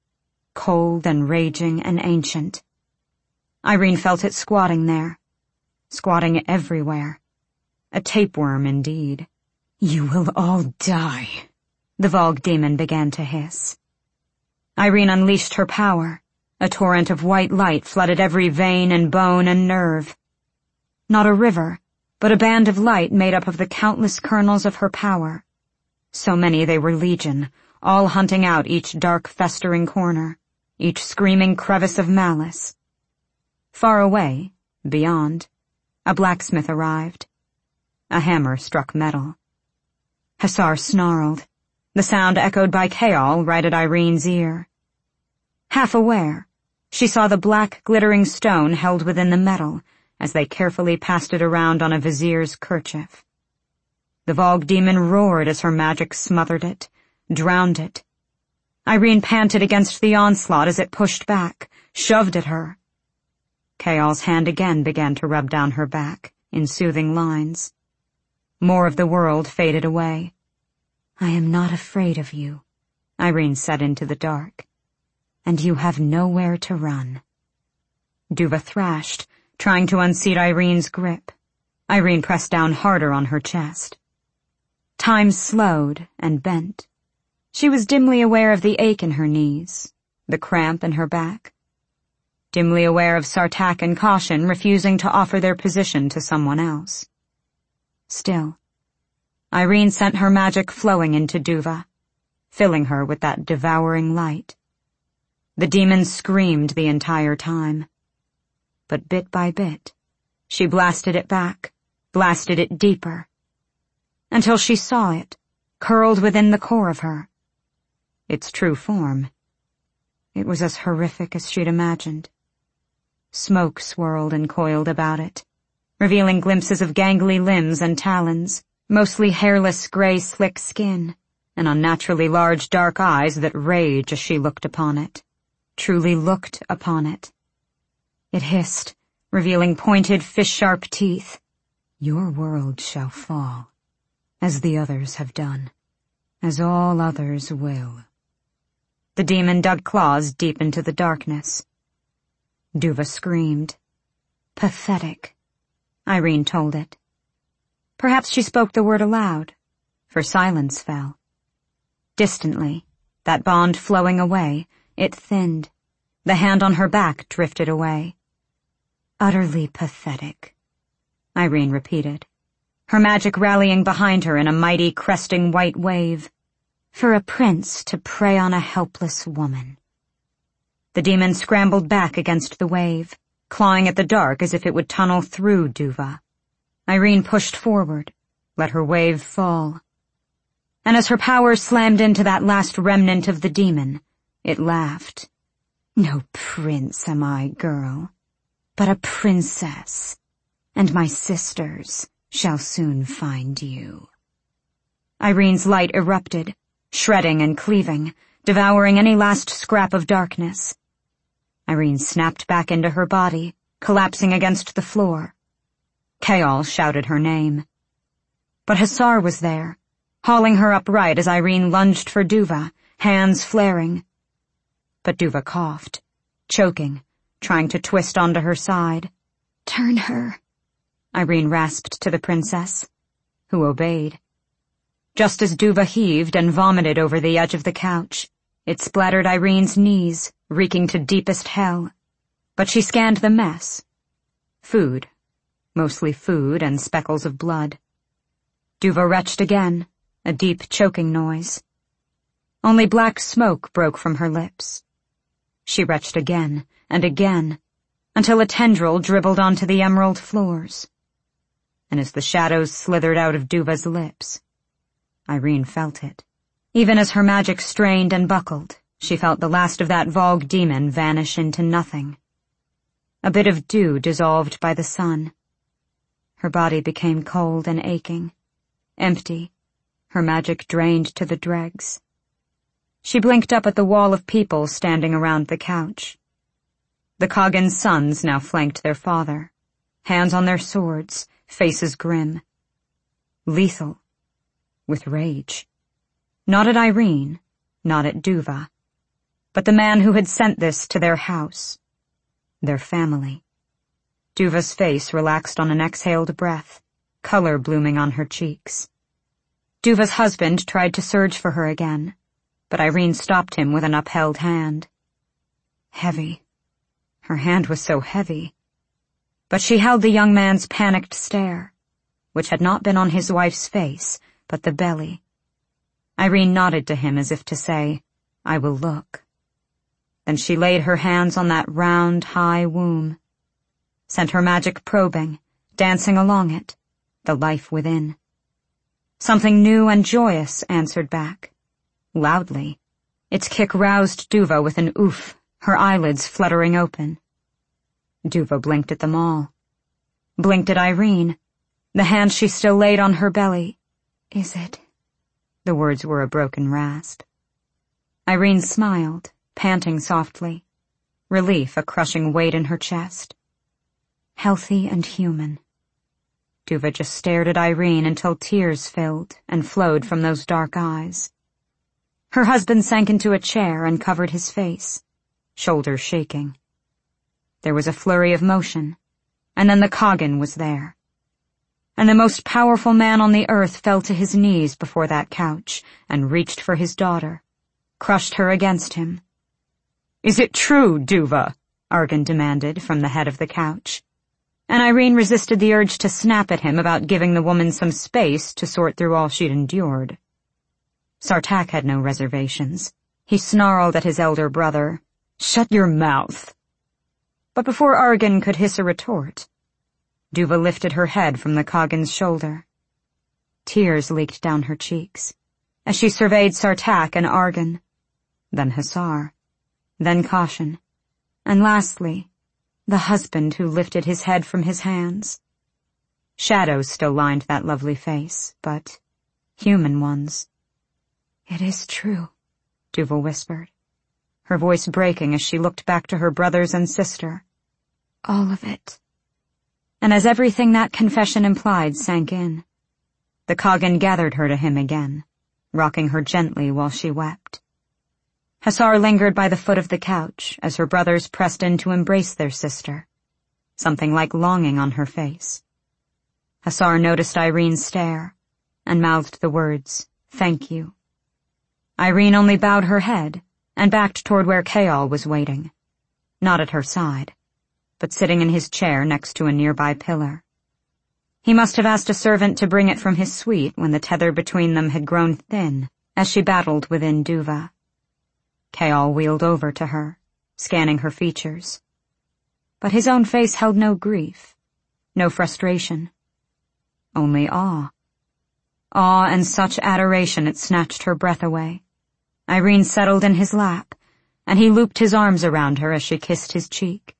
cold and raging and ancient. Irene felt it squatting there, squatting everywhere. A tapeworm indeed. "You will all die," the Volg demon began to hiss. Irene unleashed her power. A torrent of white light flooded every vein and bone and nerve. Not a river, but a band of light made up of the countless kernels of her power. So many they were legion, all hunting out each dark festering corner, each screaming crevice of malice. Far away, beyond, a blacksmith arrived. A hammer struck metal. Hasar snarled. The sound echoed by Kaol right at Irene's ear. Half aware, she saw the black glittering stone held within the metal as they carefully passed it around on a vizier's kerchief. The Vogue demon roared as her magic smothered it, drowned it. Irene panted against the onslaught as it pushed back, shoved at her. Kaol's hand again began to rub down her back, in soothing lines. More of the world faded away. "I am not afraid of you," Irene said into the dark. "And you have nowhere to run." Duva thrashed, trying to unseat Irene's grip. Irene pressed down harder on her chest. Time slowed and bent. She was dimly aware of the ache in her knees, the cramp in her back. Dimly aware of Sartaq and Caution refusing to offer their position to someone else. Still, Irene sent her magic flowing into Duva, filling her with that devouring light. The demon screamed the entire time. But bit by bit, she blasted it back, blasted it deeper, until she saw it, curled within the core of her. Its true form. It was as horrific as she'd imagined. Smoke swirled and coiled about it, revealing glimpses of gangly limbs and talons, mostly hairless gray slick skin, and unnaturally large dark eyes that rage as she looked upon it, truly looked upon it. It hissed, revealing pointed fish-sharp teeth. "Your world shall fall, as the others have done, as all others will." The demon dug claws deep into the darkness. Duva screamed. "Pathetic," Irene told it. Perhaps she spoke the word aloud, for silence fell. Distantly, that bond flowing away, it thinned. The hand on her back drifted away. "Utterly pathetic," Irene repeated, her magic rallying behind her in a mighty cresting white wave. "For a prince to prey on a helpless woman." The demon scrambled back against the wave, clawing at the dark as if it would tunnel through Duva. Irene pushed forward, let her wave fall. And as her power slammed into that last remnant of the demon, it laughed. "No prince am I, girl, but a princess, and my sisters shall soon find you." Irene's light erupted, shredding and cleaving, devouring any last scrap of darkness. Irene snapped back into her body, collapsing against the floor. Kaol shouted her name. But Hasar was there, hauling her upright as Irene lunged for Duva, hands flaring. But Duva coughed, choking, trying to twist onto her side. "Turn her," Irene rasped to the princess, who obeyed. Just as Duva heaved and vomited over the edge of the couch, it splattered Irene's knees, reeking to deepest hell. But she scanned the mess. Food, mostly food and speckles of blood. Duva retched again, a deep choking noise. Only black smoke broke from her lips. She retched again and again, until a tendril dribbled onto the emerald floors. And as the shadows slithered out of Duva's lips, Irene felt it. Even as her magic strained and buckled, she felt the last of that Vogue demon vanish into nothing. A bit of dew dissolved by the sun. Her body became cold and aching, empty, her magic drained to the dregs. She blinked up at the wall of people standing around the couch. The Kaghan's sons now flanked their father, hands on their swords, faces grim. Lethal, with rage. Not at Irene, not at Duva, but the man who had sent this to their house, their family. Duva's face relaxed on an exhaled breath, color blooming on her cheeks. Duva's husband tried to surge for her again, but Irene stopped him with an upheld hand. Heavy. Her hand was so heavy. But she held the young man's panicked stare, which had not been on his wife's face, but the belly. Irene nodded to him as if to say, "I will look." Then she laid her hands on that round, high womb, sent her magic probing, dancing along it, the life within. Something new and joyous answered back. Loudly, its kick roused Duva with an oof, her eyelids fluttering open. Duva blinked at them all. Blinked at Irene, the hand she still laid on her belly. "Is it?" The words were a broken rasp. Irene smiled, panting softly, relief a crushing weight in her chest. Healthy and human. Duva just stared at Irene until tears filled and flowed from those dark eyes. Her husband sank into a chair and covered his face, shoulders shaking. There was a flurry of motion, and then the Coggin was there. And the most powerful man on the earth fell to his knees before that couch and reached for his daughter, crushed her against him. "Is it true, Duva?" Argan demanded from the head of the couch, and Irene resisted the urge to snap at him about giving the woman some space to sort through all she'd endured. Sartaq had no reservations. He snarled at his elder brother, "Shut your mouth." But before Argan could hiss a retort, Duva lifted her head from the Coggin's shoulder. Tears leaked down her cheeks as she surveyed Sartaq and Argan, then Hasar, then Caution, and lastly, the husband who lifted his head from his hands. Shadows still lined that lovely face, but human ones. "It is true," Duva whispered, her voice breaking as she looked back to her brothers and sister. "All of it." And as everything that confession implied sank in, the Coggin gathered her to him again, rocking her gently while she wept. Hasar lingered by the foot of the couch as her brothers pressed in to embrace their sister, something like longing on her face. Hasar noticed Irene's stare and mouthed the words, "Thank you." Irene only bowed her head and backed toward where Kayal was waiting, not at her side, but sitting in his chair next to a nearby pillar. He must have asked a servant to bring it from his suite when the tether between them had grown thin as she battled within Duva. Kayal wheeled over to her, scanning her features. But his own face held no grief, no frustration, only awe. Awe and such adoration it snatched her breath away. Irene settled in his lap, and he looped his arms around her as she kissed his cheek.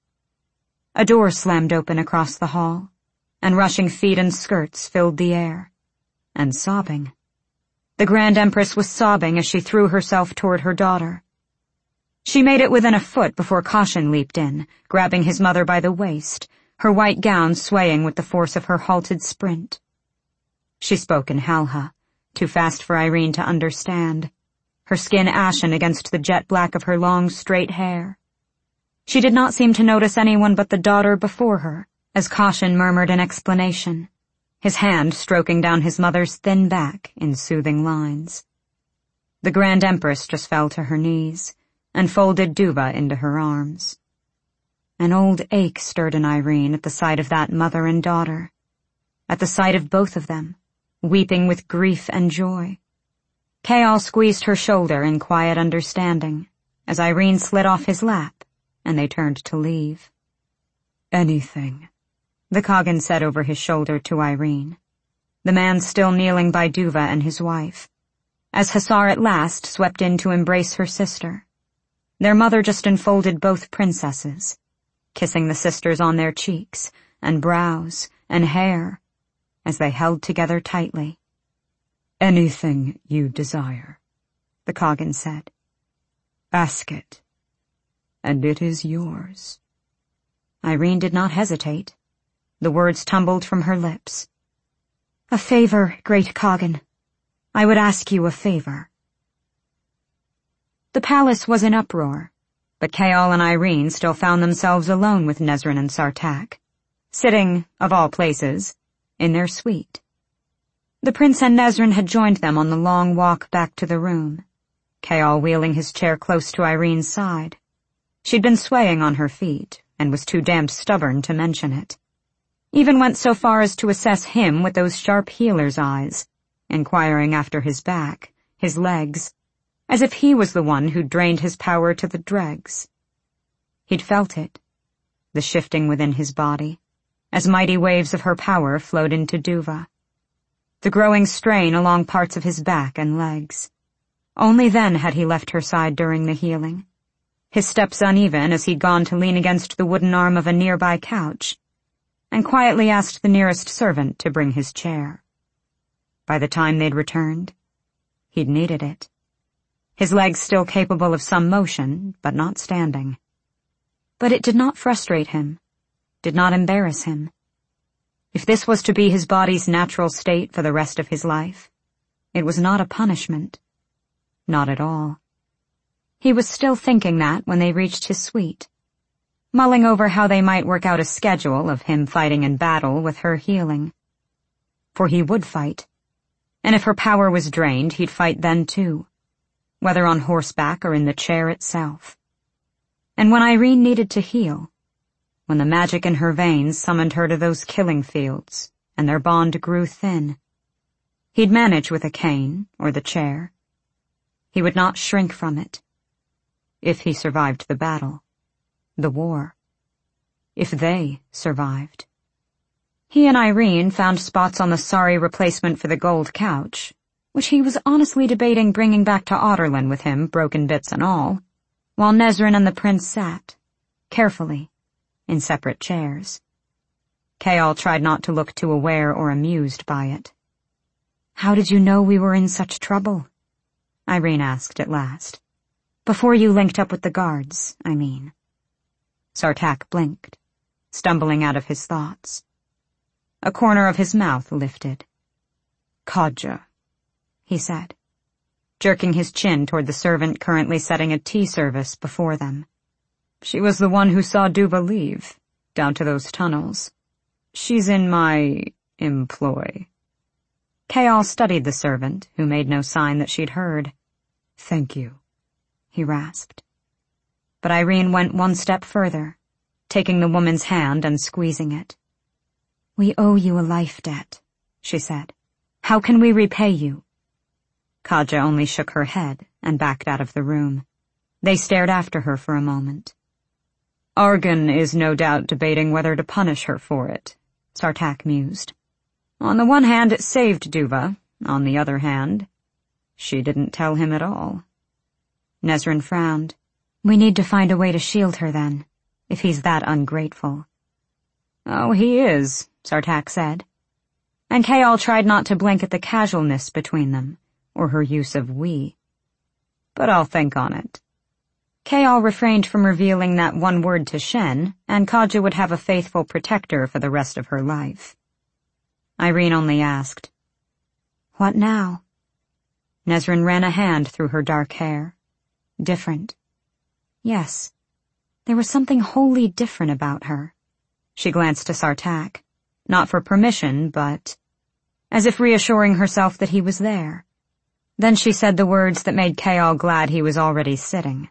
A door slammed open across the hall, and rushing feet and skirts filled the air. And sobbing. The Grand Empress was sobbing as she threw herself toward her daughter. She made it within a foot before Caution leaped in, grabbing his mother by the waist, her white gown swaying with the force of her halted sprint. She spoke in Halha, too fast for Irene to understand, her skin ashen against the jet black of her long, straight hair. She did not seem to notice anyone but the daughter before her, as Caution murmured an explanation, his hand stroking down his mother's thin back in soothing lines. The Grand Empress just fell to her knees and folded Duva into her arms. An old ache stirred in Irene at the sight of that mother and daughter, at the sight of both of them, weeping with grief and joy. Kayal squeezed her shoulder in quiet understanding as Irene slid off his lap and they turned to leave. "Anything," the Coggin said over his shoulder to Irene, the man still kneeling by Duva and his wife, as Hasar at last swept in to embrace her sister. Their mother just enfolded both princesses, kissing the sisters on their cheeks and brows and hair as they held together tightly. "Anything you desire," the Coggin said. "Ask it, and it is yours." Irene did not hesitate. The words tumbled from her lips. "A favor, great Coggin. I would ask you a favor." The palace was in uproar, but Kayal and Irene still found themselves alone with Nezrin and Sartaq, sitting, of all places, in their suite. The prince and Nezrin had joined them on the long walk back to the room, Kayal wheeling his chair close to Irene's side. She'd been swaying on her feet, and was too damned stubborn to mention it. Even went so far as to assess him with those sharp healer's eyes, inquiring after his back, his legs, as if he was the one who'd drained his power to the dregs. He'd felt it, the shifting within his body, as mighty waves of her power flowed into Duva. The growing strain along parts of his back and legs. Only then had he left her side during the healing, his steps uneven as he'd gone to lean against the wooden arm of a nearby couch, and quietly asked the nearest servant to bring his chair. By the time they'd returned, he'd needed it. His legs still capable of some motion, but not standing. But it did not frustrate him, did not embarrass him. If this was to be his body's natural state for the rest of his life, it was not a punishment. Not at all. He was still thinking that when they reached his suite, mulling over how they might work out a schedule of him fighting in battle with her healing. For he would fight, and if her power was drained, he'd fight then too, whether on horseback or in the chair itself. And when Irene needed to heal, when the magic in her veins summoned her to those killing fields, and their bond grew thin, he'd manage with a cane or the chair. He would not shrink from it. If he survived the battle, the war. If they survived. He and Irene found spots on the sorry replacement for the gold couch, which he was honestly debating bringing back to Otterlin with him, broken bits and all, while Nesrin and the prince sat, carefully, in separate chairs. Kayal tried not to look too aware or amused by it. "How did you know we were in such trouble?" Irene asked at last. "Before you linked up with the guards, I mean." Sartaq blinked, stumbling out of his thoughts. A corner of his mouth lifted. "Kadja," he said, jerking his chin toward the servant currently setting a tea service before them. "She was the one who saw Duva leave, down to those tunnels. She's in my employ." Kayal studied the servant, who made no sign that she'd heard. "Thank you," he rasped. But Irene went one step further, taking the woman's hand and squeezing it. "We owe you a life debt," she said. "How can we repay you?" Kadja only shook her head and backed out of the room. They stared after her for a moment. "Argan is no doubt debating whether to punish her for it," Sartaq mused. "On the one hand, it saved Duva. On the other hand, she didn't tell him at all." Nesrin frowned. "We need to find a way to shield her then, if he's that ungrateful." "Oh, he is," Sartaq said. And Kayal tried not to blink at the casualness between them, or her use of we. "But I'll think on it." Kayal refrained from revealing that one word to Shen, and Kadja would have a faithful protector for the rest of her life. Irene only asked, "What now?" Nesrin ran a hand through her dark hair. Different. Yes, there was something wholly different about her. She glanced to Sartaq, not for permission, but as if reassuring herself that he was there. Then she said the words that made Kayal glad he was already sitting.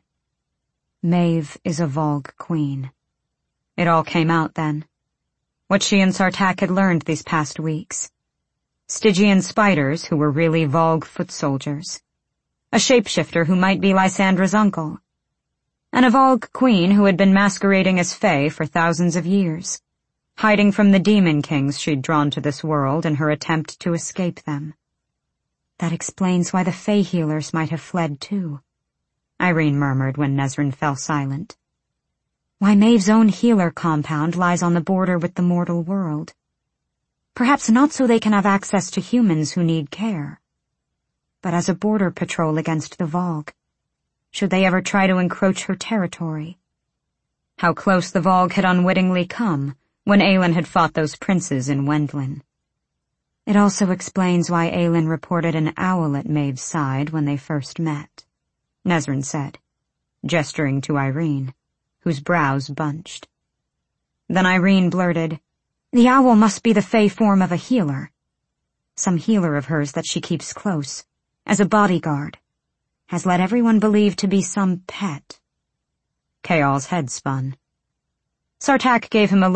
"Maeve is a Volg queen." It all came out then. What she and Sartaq had learned these past weeks. Stygian spiders who were really Volg foot soldiers. A shapeshifter who might be Lysandra's uncle. And a Volg queen who had been masquerading as Fae for thousands of years, hiding from the demon kings she'd drawn to this world in her attempt to escape them. That explains why the Fae healers might have fled too, Irene murmured when Nesrin fell silent. Why Maeve's own healer compound lies on the border with the mortal world. Perhaps not so they can have access to humans who need care, but as a border patrol against the Volg, should they ever try to encroach her territory. How close the Volg had unwittingly come when Aelin had fought those princes in Wendlin. It also explains why Aelin reported an owl at Maeve's side when they first met, Nesrin said, gesturing to Irene, whose brows bunched. Then Irene blurted, "The owl must be the Fae form of a healer. Some healer of hers that she keeps close, as a bodyguard. has led everyone believe to be some pet. Kaol's head spun. Sartaq gave him a look